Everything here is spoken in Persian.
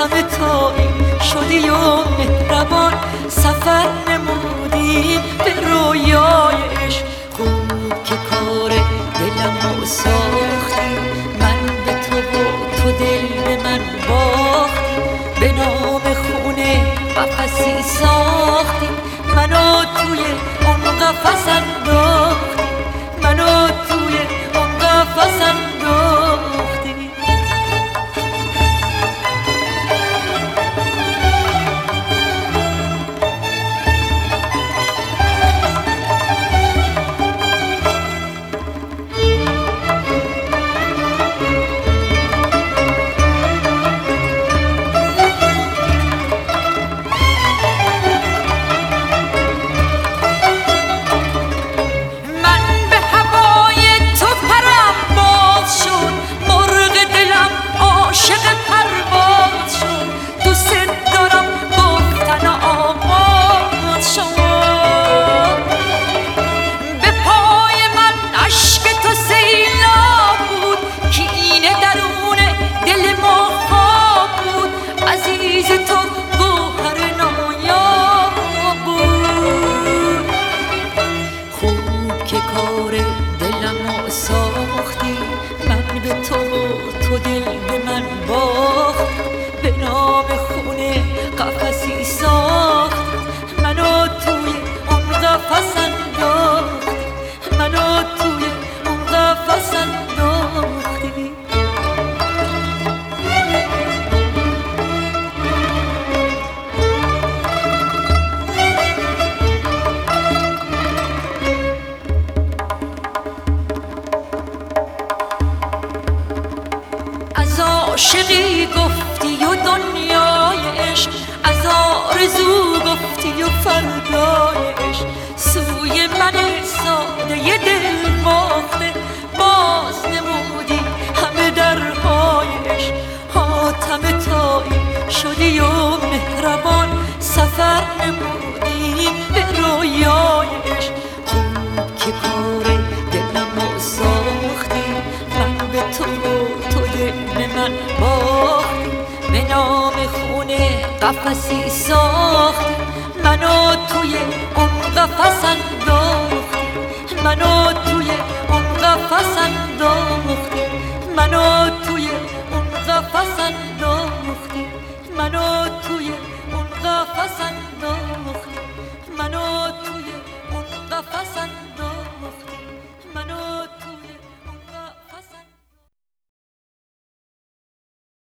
حاتم تایی شدی و مهربان سفر نمودیم به رویایش. خوب که کار دلم ساختی، من به تو و تو دل به من باختی. به نام خونه قفسی ساختی، منو توی اون قفس انداختی، منو توی اون قفس انداختی. کار دلمو ساختی، من به تو و تو دل به من باختی. به نام خونه قفسی ساختی، منو توی اون قفس انداختی، منو توی اون قفس انداختی. عاشقی گفتی و دنیای عشق، از آرزو گفتی و فردای عشق. سوی من ساده دل باخته باز نمودی همه درهای عشق. حاتم تایی شدی و مهربان سفر نمودیم به رویای عشق. خوب که کار دلمو ساختی، من به تو به من باختی. به نام خونه قفسی ساختی، منو توی اون قفس انداختی، منو توی اون قفس انداختی.